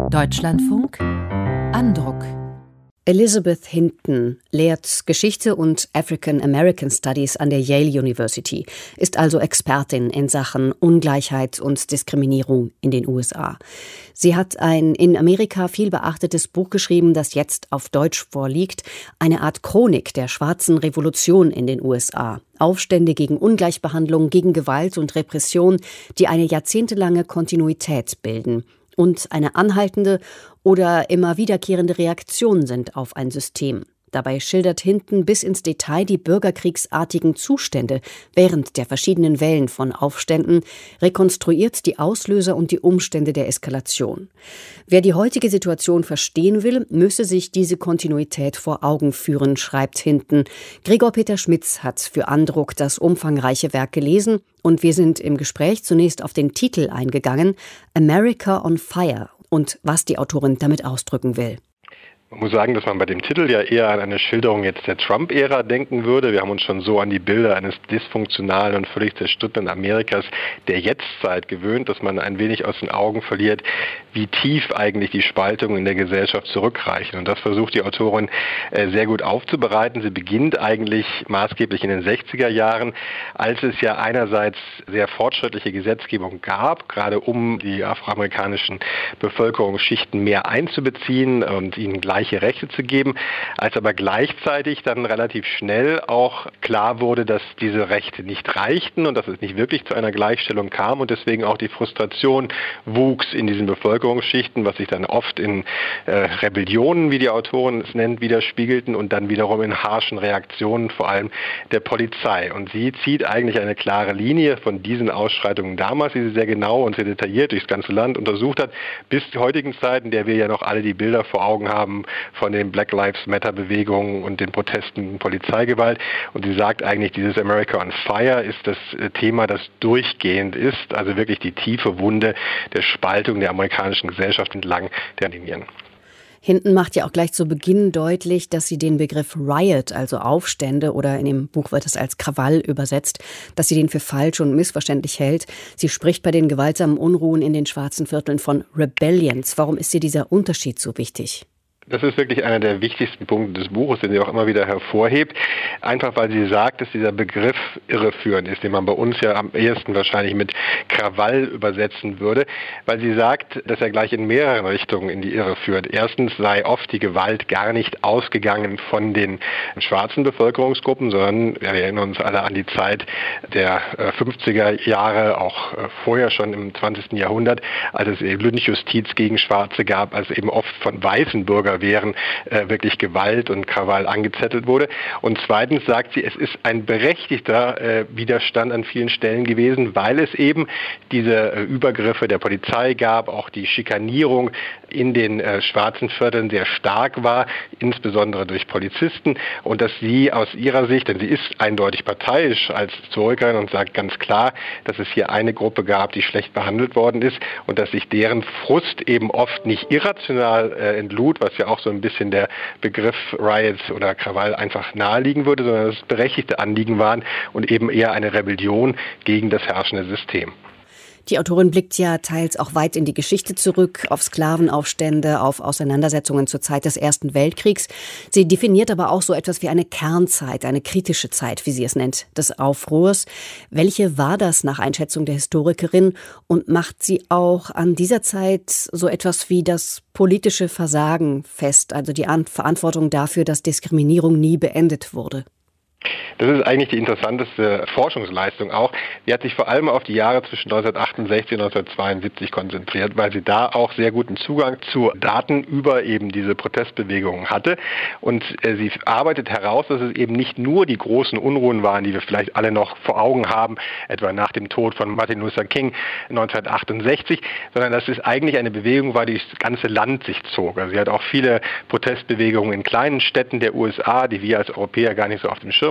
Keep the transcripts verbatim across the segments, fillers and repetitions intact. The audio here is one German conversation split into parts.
Deutschlandfunk Andruck. Elizabeth Hinton lehrt Geschichte und African American Studies an der Yale University, ist also Expertin in Sachen Ungleichheit und Diskriminierung in den U S A. Sie hat ein in Amerika viel beachtetes Buch geschrieben, das jetzt auf Deutsch vorliegt, eine Art Chronik der schwarzen Revolution in den U S A. Aufstände gegen Ungleichbehandlung, gegen Gewalt und Repression, die eine jahrzehntelange Kontinuität bilden und eine anhaltende oder immer wiederkehrende Reaktion sind auf ein System. Dabei schildert Hinton bis ins Detail die bürgerkriegsartigen Zustände während der verschiedenen Wellen von Aufständen, rekonstruiert die Auslöser und die Umstände der Eskalation. Wer die heutige Situation verstehen will, müsse sich diese Kontinuität vor Augen führen, schreibt Hinton. Gregor Peter Schmitz hat für Andruck das umfangreiche Werk gelesen und wir sind im Gespräch zunächst auf den Titel eingegangen, America on Fire, und was die Autorin damit ausdrücken will. Man muss sagen, dass man bei dem Titel ja eher an eine Schilderung jetzt der Trump-Ära denken würde. Wir haben uns schon so an die Bilder eines dysfunktionalen und völlig zerstrittenen Amerikas der Jetztzeit gewöhnt, dass man ein wenig aus den Augen verliert, wie tief eigentlich die Spaltungen in der Gesellschaft zurückreichen. Und das versucht die Autorin äh, sehr gut aufzubereiten. Sie beginnt eigentlich maßgeblich in den sechziger Jahren, als es ja einerseits sehr fortschrittliche Gesetzgebung gab, gerade um die afroamerikanischen Bevölkerungsschichten mehr einzubeziehen und ihnen gleich gleiche Rechte zu geben, als aber gleichzeitig dann relativ schnell auch klar wurde, dass diese Rechte nicht reichten und dass es nicht wirklich zu einer Gleichstellung kam und deswegen auch die Frustration wuchs in diesen Bevölkerungsschichten, was sich dann oft in äh, Rebellionen, wie die Autorin es nennt, widerspiegelten und dann wiederum in harschen Reaktionen, vor allem der Polizei. Und sie zieht eigentlich eine klare Linie von diesen Ausschreitungen damals, die sie sehr genau und sehr detailliert durchs ganze Land untersucht hat, bis zur heutigen Zeit, in der wir ja noch alle die Bilder vor Augen haben, von den Black Lives Matter Bewegungen und den Protesten gegen Polizeigewalt. Und sie sagt eigentlich, dieses America on Fire ist das Thema, das durchgehend ist, also wirklich die tiefe Wunde der Spaltung der amerikanischen Gesellschaft entlang der Linien. Hinton macht ja auch gleich zu Beginn deutlich, dass sie den Begriff Riot, also Aufstände, oder in dem Buch wird es als Krawall übersetzt, dass sie den für falsch und missverständlich hält. Sie spricht bei den gewaltsamen Unruhen in den schwarzen Vierteln von Rebellions. Warum ist ihr dieser Unterschied so wichtig? Das ist wirklich einer der wichtigsten Punkte des Buches, den sie auch immer wieder hervorhebt. Einfach weil sie sagt, dass dieser Begriff irreführend ist, den man bei uns ja am ehesten wahrscheinlich mit Krawall übersetzen würde, weil sie sagt, dass er gleich in mehreren Richtungen in die Irre führt. Erstens sei oft die Gewalt gar nicht ausgegangen von den schwarzen Bevölkerungsgruppen, sondern wir erinnern uns alle an die Zeit der fünfziger Jahre, auch vorher schon im zwanzigsten Jahrhundert, als es eben Lynchjustiz gegen Schwarze gab, als eben oft von weißen Bürgern Wehren äh, wirklich Gewalt und Krawall angezettelt wurde. Und zweitens sagt sie, es ist ein berechtigter äh, Widerstand an vielen Stellen gewesen, weil es eben diese äh, Übergriffe der Polizei gab, auch die Schikanierung in den äh, schwarzen Vierteln sehr stark war, insbesondere durch Polizisten, und dass sie aus ihrer Sicht, denn sie ist eindeutig parteiisch als Historikerin und sagt ganz klar, dass es hier eine Gruppe gab, die schlecht behandelt worden ist und dass sich deren Frust eben oft nicht irrational äh, entlud, was ja auch so ein bisschen der Begriff Riots oder Krawall einfach naheliegen würde, sondern dass es berechtigte Anliegen waren und eben eher eine Rebellion gegen das herrschende System. Die Autorin blickt ja teils auch weit in die Geschichte zurück, auf Sklavenaufstände, auf Auseinandersetzungen zur Zeit des Ersten Weltkriegs. Sie definiert aber auch so etwas wie eine Kernzeit, eine kritische Zeit, wie sie es nennt, des Aufruhrs. Welche war das nach Einschätzung der Historikerin? Und macht sie auch an dieser Zeit so etwas wie das politische Versagen fest, also die Verantwortung dafür, dass Diskriminierung nie beendet wurde? Das ist eigentlich die interessanteste Forschungsleistung auch. Die hat sich vor allem auf die Jahre zwischen neunzehnhundertachtundsechzig und neunzehnhundertzweiundsiebzig konzentriert, weil sie da auch sehr guten Zugang zu Daten über eben diese Protestbewegungen hatte. Und äh, sie arbeitet heraus, dass es eben nicht nur die großen Unruhen waren, die wir vielleicht alle noch vor Augen haben, etwa nach dem Tod von Martin Luther King neunzehnhundertachtundsechzig, sondern dass es eigentlich eine Bewegung war, die das ganze Land sich zog. Also sie hat auch viele Protestbewegungen in kleinen Städten der U S A, die wir als Europäer gar nicht so auf dem Schirm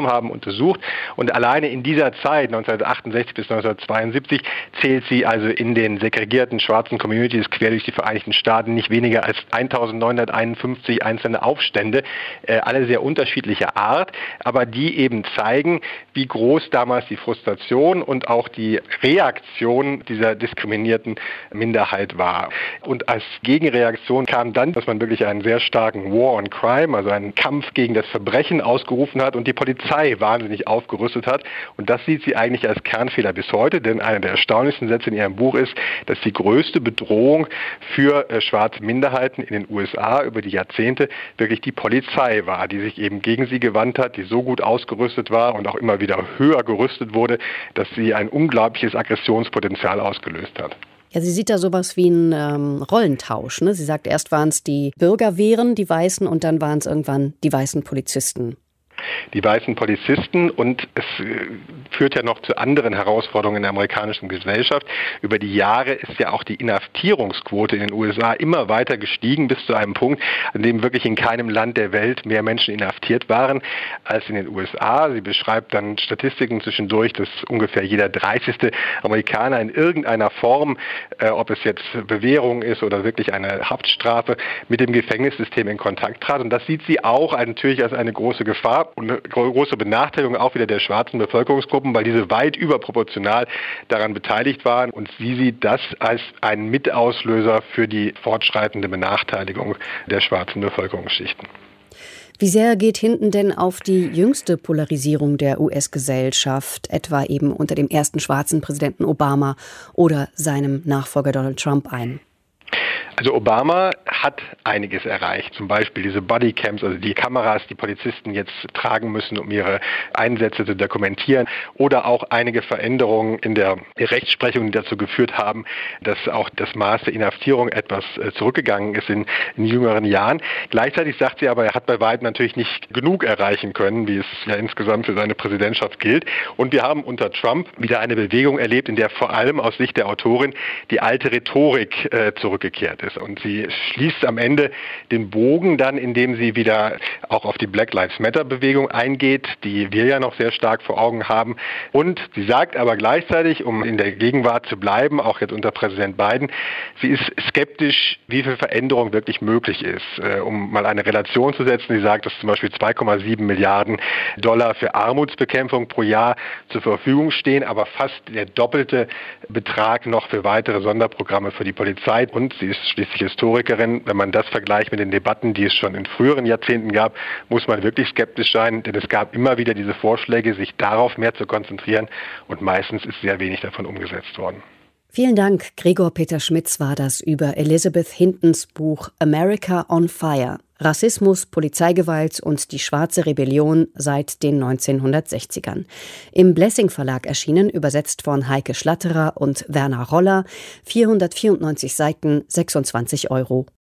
genommen haben, untersucht. Und alleine in dieser Zeit, neunzehnhundertachtundsechzig bis neunzehnhundertzweiundsiebzig, zählt sie also in den segregierten schwarzen Communities quer durch die Vereinigten Staaten nicht weniger als eintausendneunhunderteinundfünfzig einzelne Aufstände, äh, alle sehr unterschiedlicher Art, aber die eben zeigen, wie groß damals die Frustration und auch die Reaktion dieser diskriminierten Minderheit war. Und als Gegenreaktion kam dann, dass man wirklich einen sehr starken War on Crime, also einen Kampf gegen das Verbrechen ausgerufen hat und die Polizei wahnsinnig aufgerüstet hat. Und das sieht sie eigentlich als Kernfehler bis heute, denn einer der erstaunlichsten Sätze in ihrem Buch ist, dass die größte Bedrohung für äh, schwarze Minderheiten in den U S A über die Jahrzehnte wirklich die Polizei war, die sich eben gegen sie gewandt hat, die so gut ausgerüstet war und auch immer wieder höher gerüstet wurde, dass sie ein unglaubliches Aggressionspotenzial ausgelöst hat. Ja, sie sieht da sowas wie einen ähm, Rollentausch. Ne? Sie sagt, erst waren es die Bürgerwehren, die Weißen, und dann waren es irgendwann die weißen Polizisten. Die weißen Polizisten, und es führt ja noch zu anderen Herausforderungen in der amerikanischen Gesellschaft. Über die Jahre ist ja auch die Inhaftierungsquote in den U S A immer weiter gestiegen, bis zu einem Punkt, an dem wirklich in keinem Land der Welt mehr Menschen inhaftiert waren als in den U S A. Sie beschreibt dann Statistiken zwischendurch, dass ungefähr jeder dreißigste Amerikaner in irgendeiner Form, äh, ob es jetzt Bewährung ist oder wirklich eine Haftstrafe, mit dem Gefängnissystem in Kontakt trat. Und das sieht sie auch natürlich als eine große Gefahr und eine große Benachteiligung auch wieder der schwarzen Bevölkerungsgruppen, weil diese weit überproportional daran beteiligt waren. Und sie sieht das als einen Mitauslöser für die fortschreitende Benachteiligung der schwarzen Bevölkerungsschichten. Wie sehr geht Hinton denn auf die jüngste Polarisierung der U S-Gesellschaft, etwa eben unter dem ersten schwarzen Präsidenten Obama oder seinem Nachfolger Donald Trump ein? Also Obama hat einiges erreicht, zum Beispiel diese Bodycams, also die Kameras, die Polizisten jetzt tragen müssen, um ihre Einsätze zu dokumentieren, oder auch einige Veränderungen in der Rechtsprechung, die dazu geführt haben, dass auch das Maß der Inhaftierung etwas zurückgegangen ist in, in jüngeren Jahren. Gleichzeitig sagt sie aber, er hat bei weitem natürlich nicht genug erreichen können, wie es ja insgesamt für seine Präsidentschaft gilt. Und wir haben unter Trump wieder eine Bewegung erlebt, in der vor allem aus Sicht der Autorin die alte Rhetorik äh, zurückgekehrt ist. Und sie schließt am Ende den Bogen dann, indem sie wieder auch auf die Black Lives Matter Bewegung eingeht, die wir ja noch sehr stark vor Augen haben. Und sie sagt aber gleichzeitig, um in der Gegenwart zu bleiben, auch jetzt unter Präsident Biden, sie ist skeptisch, wie viel Veränderung wirklich möglich ist. Äh, um mal eine Relation zu setzen, sie sagt, dass zum Beispiel zwei Komma sieben Milliarden Dollar für Armutsbekämpfung pro Jahr zur Verfügung stehen, aber fast der doppelte Betrag noch für weitere Sonderprogramme für die Polizei. Und sie ist schließlich Historikerin. Wenn man das vergleicht mit den Debatten, die es schon in früheren Jahrzehnten gab, muss man wirklich skeptisch sein, denn es gab immer wieder diese Vorschläge, sich darauf mehr zu konzentrieren, und meistens ist sehr wenig davon umgesetzt worden. Vielen Dank. Gregor Peter Schmitz war das über Elizabeth Hintons Buch America on Fire. Rassismus, Polizeigewalt und die schwarze Rebellion seit den neunzehnhundertsechzigern. Im Blessing Verlag erschienen, übersetzt von Heike Schlatterer und Werner Roller. vierhundertvierundneunzig Seiten, sechsundzwanzig Euro.